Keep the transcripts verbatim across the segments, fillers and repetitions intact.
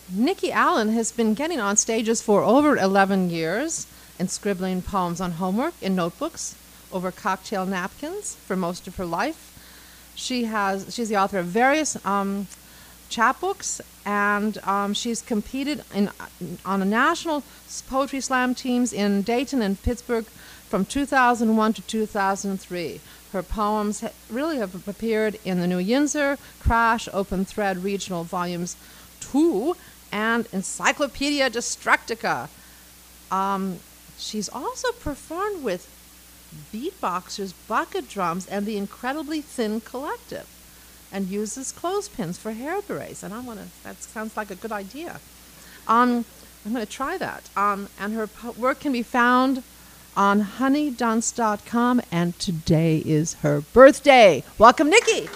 Nikki Allen has been getting on stages for over eleven years and scribbling poems on homework in notebooks over cocktail napkins for most of her life. She has she's the author of various um, chapbooks, and um, she's competed in on a national poetry slam teams in Dayton and Pittsburgh from two thousand one to two thousand three. Her poems ha- really have appeared in the New Yinzer, Crash, Open Thread Regional Volumes two, and Encyclopedia Destructica. Um, she's also performed with Beatboxers, Bucket Drums, and the Incredibly Thin Collective, and uses clothespins for hair berets. And I want to, that sounds like a good idea. Um, I'm going to try that. Um, and her po- work can be found on honey dunce dot com, and today is her birthday. Welcome, Nikki.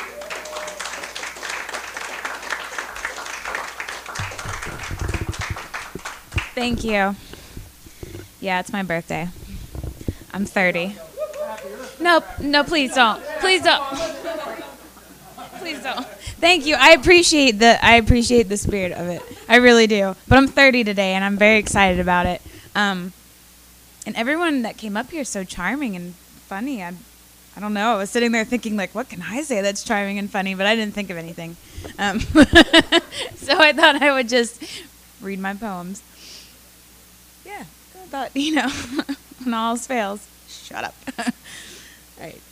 Thank you. Yeah, it's my birthday. I'm thirty. No, no, please don't. Please don't. Please don't. Thank you. I appreciate the I appreciate the spirit of it. I really do. But I'm thirty today, and I'm very excited about it. Um, and everyone that came up here is so charming and funny. I, I don't know. I was sitting there thinking, like, what can I say that's charming and funny? But I didn't think of anything. Um, so I thought I would just read my poems. Yeah, I thought, you know, when all else fails, shut up. All right.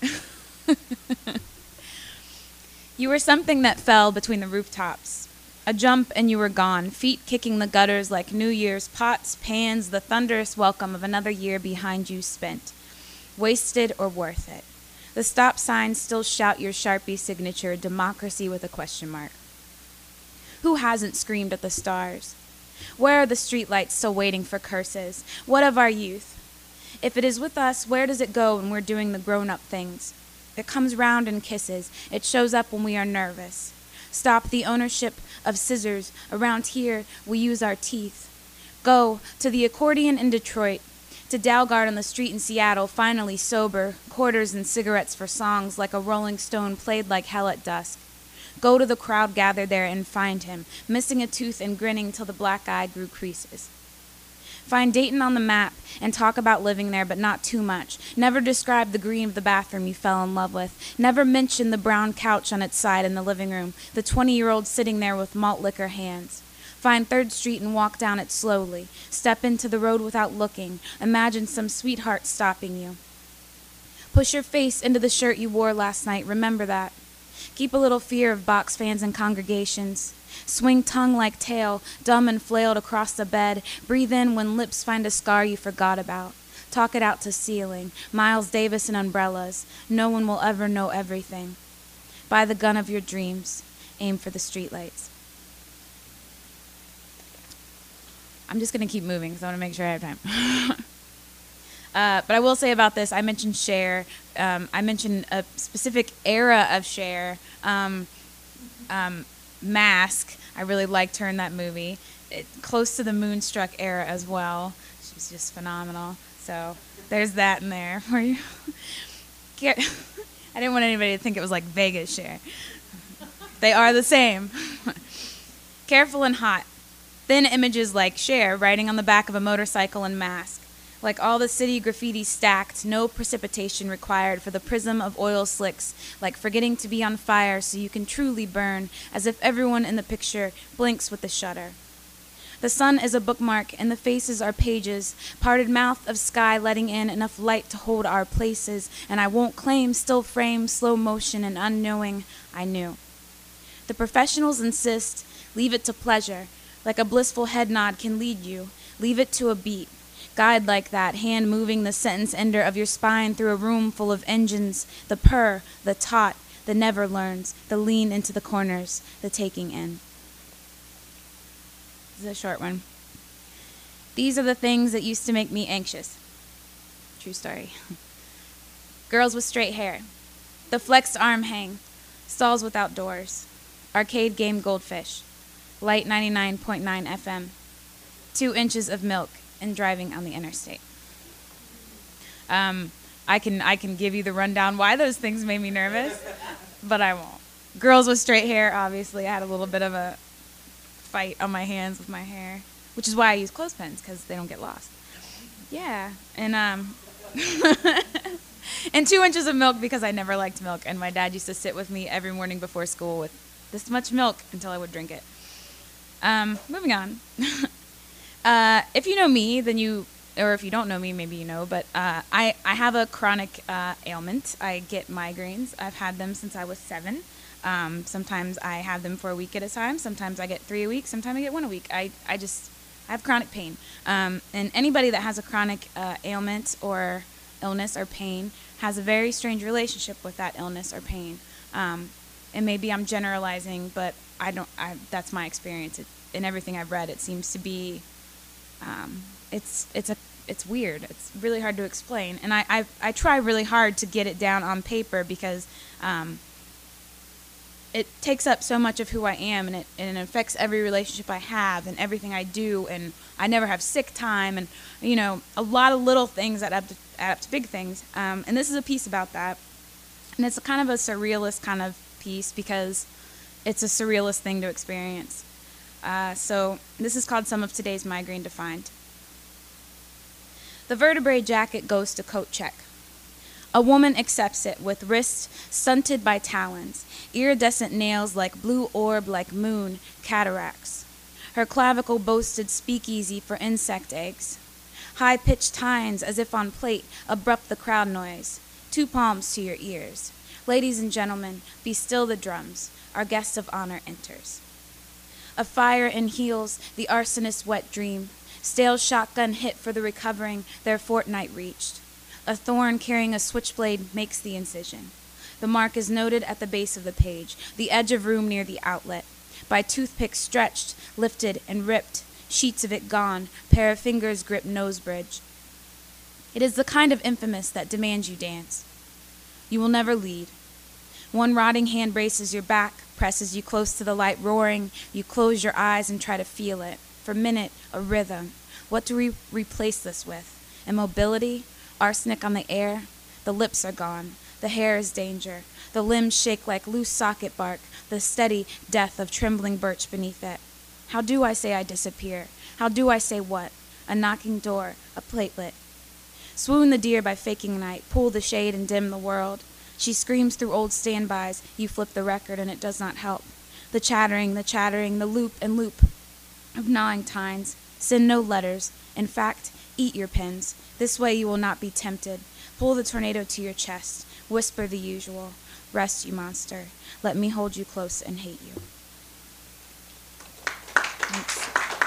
You were something that fell between the rooftops. A jump and you were gone, feet kicking the gutters like New Year's, pots, pans, the thunderous welcome of another year behind you spent. Wasted or worth it. The stop signs still shout your Sharpie signature, democracy with a question mark. Who hasn't screamed at the stars? Where are the streetlights still waiting for curses? What of our youth? If it is with us, where does it go when we're doing the grown-up things? It comes round in kisses. It shows up when we are nervous. Stop the ownership of scissors. Around here, we use our teeth. Go to the accordion in Detroit, to Dalgard on the street in Seattle, finally sober, quarters and cigarettes for songs like a Rolling Stone played like hell at dusk. Go to the crowd gathered there and find him, missing a tooth and grinning till the black eye grew creases. Find Dayton on the map and talk about living there, but not too much. Never describe the green of the bathroom you fell in love with. Never mention the brown couch on its side in the living room, the twenty-year-old sitting there with malt liquor hands. Find third Street and walk down it slowly. Step into the road without looking. Imagine some sweetheart stopping you. Push your face into the shirt you wore last night. Remember that. Keep a little fear of box fans and congregations. Swing tongue like tail, dumb and flailed across the bed. Breathe in when lips find a scar you forgot about. Talk it out to ceiling. Miles Davis and umbrellas. No one will ever know everything. Buy the gun of your dreams. Aim for the streetlights. I'm just going to keep moving because I want to make sure I have time. uh, but I will say about this, I mentioned Cher. Um, I mentioned a specific era of Cher. Um, um, Mask. I really liked her in that movie. It, close to the Moonstruck era as well. She was just phenomenal. So there's that in there for you. I didn't want anybody to think it was like Vegas Cher. They are the same. Careful and hot. Thin images like Cher riding on the back of a motorcycle in Mask. Like all the city graffiti stacked, no precipitation required for the prism of oil slicks, like forgetting to be on fire so you can truly burn, as if everyone in the picture blinks with the shutter. The sun is a bookmark, and the faces are pages, parted mouth of sky letting in enough light to hold our places, and I won't claim still frame, slow motion, and unknowing I knew. The professionals insist, leave it to pleasure, like a blissful head nod can lead you, leave it to a beat. Guide like that, hand moving the sentence ender of your spine through a room full of engines, the purr, the taut, the never learns, the lean into the corners, the taking in. This is a short one. These are the things that used to make me anxious. True story. Girls with straight hair, the flexed arm hang, stalls without doors, arcade game goldfish, light ninety-nine point nine F M, two inches of milk, and driving on the interstate. Um, I can I can give you the rundown why those things made me nervous, but I won't. Girls with straight hair, obviously, I had a little bit of a fight on my hands with my hair, which is why I use clothespins, because they don't get lost. Yeah, and um, and two inches of milk because I never liked milk, and my dad used to sit with me every morning before school with this much milk until I would drink it. Um, moving on. uh, if you know me, then you, or if you don't know me, maybe you know, but uh, I, I have a chronic uh, ailment. I get migraines. I've had them since I was seven. Um, sometimes I have them for a week at a time. Sometimes I get three a week. Sometimes I get one a week. I, I just, I have chronic pain. Um, and anybody that has a chronic uh, ailment or illness or pain has a very strange relationship with that illness or pain. Um, and maybe I'm generalizing, but I don't, I, that's my experience. It, in everything I've read, it seems to be, um, it's, it's a, it's weird. It's really hard to explain. And I, I, I try really hard to get it down on paper because, um, it takes up so much of who I am, and it, and it affects every relationship I have and everything I do, and I never have sick time, and, you know, a lot of little things that add up to, add up to big things. Um, and this is a piece about that. And it's a kind of a surrealist kind of piece because it's a surrealist thing to experience. Uh, so this is called Some of Today's Migraine Defined. The vertebrae jacket goes to coat check. A woman accepts it with wrists stunted by talons, iridescent nails like blue orb like moon cataracts. Her clavicle boasted speakeasy for insect eggs. High-pitched tines as if on plate abrupt the crowd noise. Two palms to your ears. Ladies and gentlemen, be still the drums. Our guest of honor enters. A fire in heels, the arsonist's wet dream. Stale shotgun hit for the recovering, their fortnight reached. A thorn carrying a switchblade makes the incision. The mark is noted at the base of the page, the edge of room near the outlet. By toothpick stretched, lifted, and ripped, sheets of it gone, pair of fingers grip nose bridge. It is the kind of infamous that demands you dance. You will never lead. One rotting hand braces your back, presses you close to the light roaring. You close your eyes and try to feel it. For a minute, a rhythm. What do we replace this with? Immobility? Arsenic on the air? The lips are gone. The hair is danger. The limbs shake like loose socket bark, the steady death of trembling birch beneath it. How do I say I disappear? How do I say what? A knocking door, a platelet. Swoon the deer by faking night, pull the shade and dim the world. She screams through old standbys, you flip the record and it does not help. The chattering, the chattering, the loop and loop of gnawing tines. Send no letters. In fact, eat your pens. This way you will not be tempted. Pull the tornado to your chest. Whisper the usual. Rest, you monster. Let me hold you close and hate you. Thanks.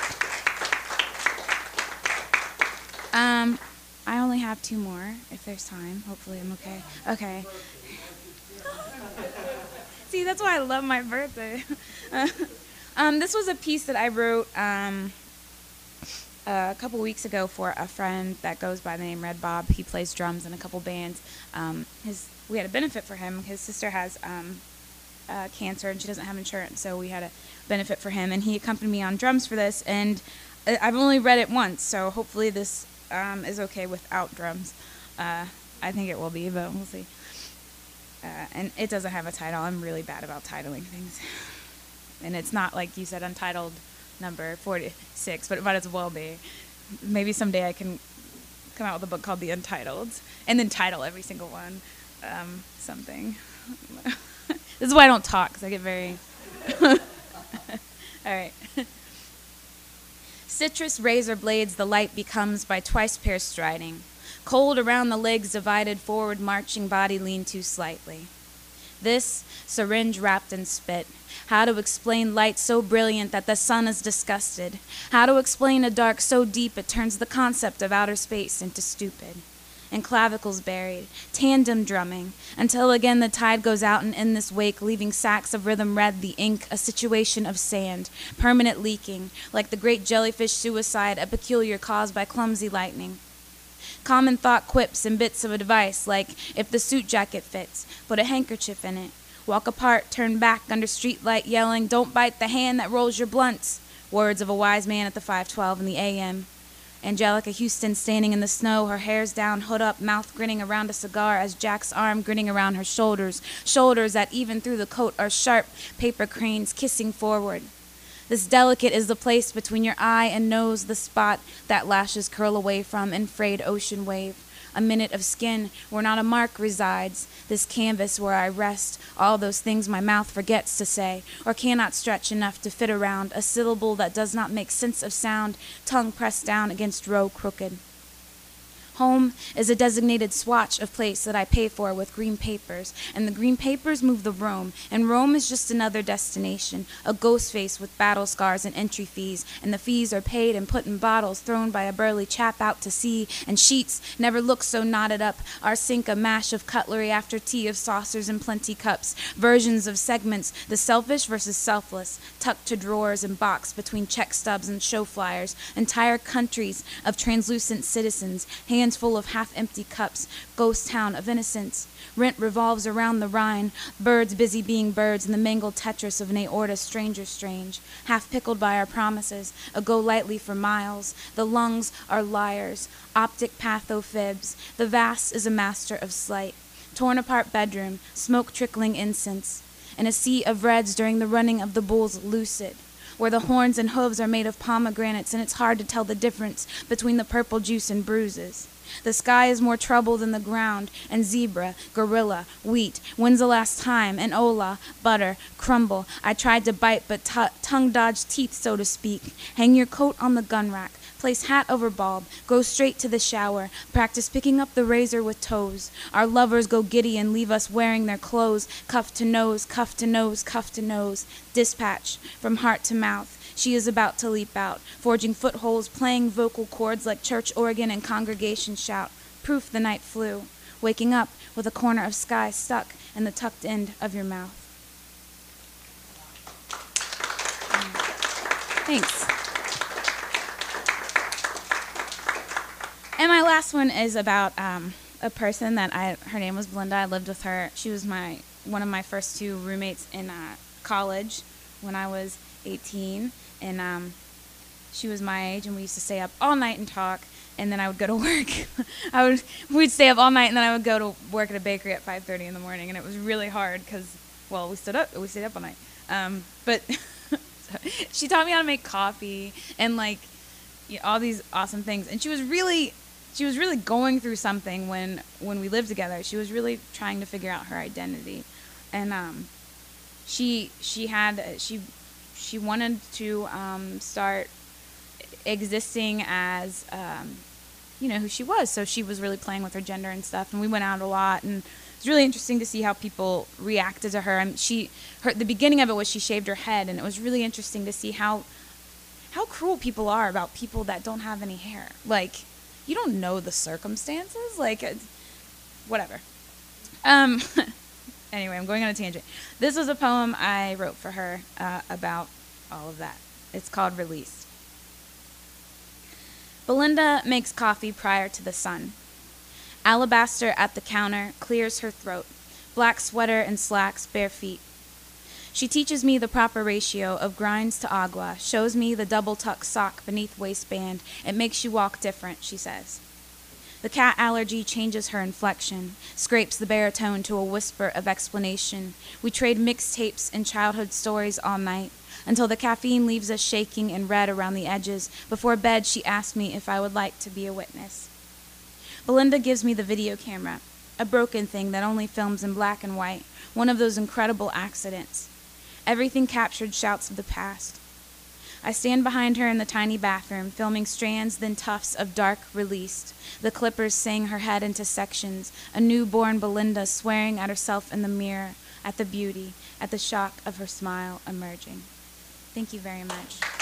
Um, I only have two more, if there's time. Hopefully I'm okay. Okay. See, that's why I love my birthday. um, this was a piece that I wrote um, a couple weeks ago for a friend that goes by the name Red Bob. He plays drums in a couple bands. Um, his we had a benefit for him. His sister has um, uh, cancer and she doesn't have insurance, so we had a benefit for him. And he accompanied me on drums for this. And I've only read it once, so hopefully this um, is okay without drums. Uh, I think it will be, but we'll see. Uh, and it doesn't have a title. I'm really bad about titling things. And it's not, like you said, Untitled number forty-six, but it might as well be. Maybe someday I can come out with a book called The Untitled, and then title every single one um, something. This is why I don't talk, because I get very... All right. Citrus razor blades the light becomes by twice pair striding. Cold around the legs divided, forward marching body lean too slightly. This, syringe wrapped in spit. How to explain light so brilliant that the sun is disgusted. How to explain a dark so deep it turns the concept of outer space into stupid. And clavicles buried, tandem drumming, until again the tide goes out and in this wake, leaving sacks of rhythm red, the ink, a situation of sand, permanent leaking, like the great jellyfish suicide, a peculiar cause by clumsy lightning. Common thought quips and bits of advice, like, if the suit jacket fits, put a handkerchief in it. Walk apart, turn back under street light, yelling, don't bite the hand that rolls your blunts. Words of a wise man at the five twelve in the A M Angelica Houston standing in the snow, her hair's down, hood up, mouth grinning around a cigar as Jack's arm grinning around her shoulders, shoulders that even through the coat are sharp paper cranes kissing forward. This delicate is the place between your eye and nose, the spot that lashes curl away from in frayed ocean wave. A minute of skin where not a mark resides, this canvas where I rest, all those things my mouth forgets to say, or cannot stretch enough to fit around, a syllable that does not make sense of sound, tongue pressed down against row crooked. Home is a designated swatch of place that I pay for with green papers, and the green papers move the roam, and Rome is just another destination, a ghost face with battle scars and entry fees, and the fees are paid and put in bottles thrown by a burly chap out to sea, and sheets never look so knotted up, our sink a mash of cutlery after tea of saucers and plenty cups, versions of segments, the selfish versus selfless, tucked to drawers and box between check stubs and show flyers, entire countries of translucent citizens, hands full of half-empty cups, ghost town of innocence. Rent revolves around the Rhine, birds busy being birds in the mangled Tetris of an aorta stranger strange, half pickled by our promises, a go lightly for miles. The lungs are liars, optic pathofibs. The vast is a master of sleight. Torn apart bedroom, smoke trickling incense, and a sea of reds during the running of the bulls lucid, where the horns and hooves are made of pomegranates and it's hard to tell the difference between the purple juice and bruises. The sky is more trouble than the ground, and zebra, gorilla, wheat, when's the last time, and ola, butter, crumble. I tried to bite but t- tongue dodged teeth, so to speak. Hang your coat on the gun rack, place hat over bulb, go straight to the shower, practice picking up the razor with toes. Our lovers go giddy and leave us wearing their clothes, cuff to nose, cuff to nose, cuff to nose. Dispatch, from heart to mouth. She is about to leap out, forging footholds, playing vocal chords like church organ and congregation shout. Proof the night flew, waking up with a corner of sky stuck in the tucked end of your mouth. Thanks. And my last one is about um, a person that I, her name was Belinda. I lived with her. She was my one of my first two roommates in uh, college when I was eighteen. And um, she was my age, and we used to stay up all night and talk, and then I would go to work. I would We'd stay up all night, and then I would go to work at a bakery at five thirty in the morning, and it was really hard because, well, we stood up, we stayed up all night. Um, but she taught me how to make coffee and like you know, all these awesome things, and she was really, she was really going through something when when we lived together. She was really trying to figure out her identity, and um, she she had she. She wanted to um, start existing as, um, you know, who she was. So she was really playing with her gender and stuff. And we went out a lot. And it was really interesting to see how people reacted to her. I mean, she, her, the beginning of it was she shaved her head. And it was really interesting to see how, how cruel people are about people that don't have any hair. Like, you don't know the circumstances. Like, uh, whatever. Um... Anyway, I'm going on a tangent. This was a poem I wrote for her uh, about all of that. It's called Release. Belinda makes coffee prior to the sun. Alabaster at the counter clears her throat. Black sweater and slacks, bare feet. She teaches me the proper ratio of grinds to agua, shows me the double tuck sock beneath waistband. It makes you walk different, she says. The cat allergy changes her inflection, scrapes the baritone to a whisper of explanation. We trade mixtapes and childhood stories all night, until the caffeine leaves us shaking and red around the edges. Before bed, she asked me if I would like to be a witness. Belinda gives me the video camera, a broken thing that only films in black and white, one of those incredible accidents. Everything captured shouts of the past. I stand behind her in the tiny bathroom, filming strands, then tufts of dark released. The clippers sing her head into sections, a newborn Belinda swearing at herself in the mirror, at the beauty, at the shock of her smile emerging. Thank you very much.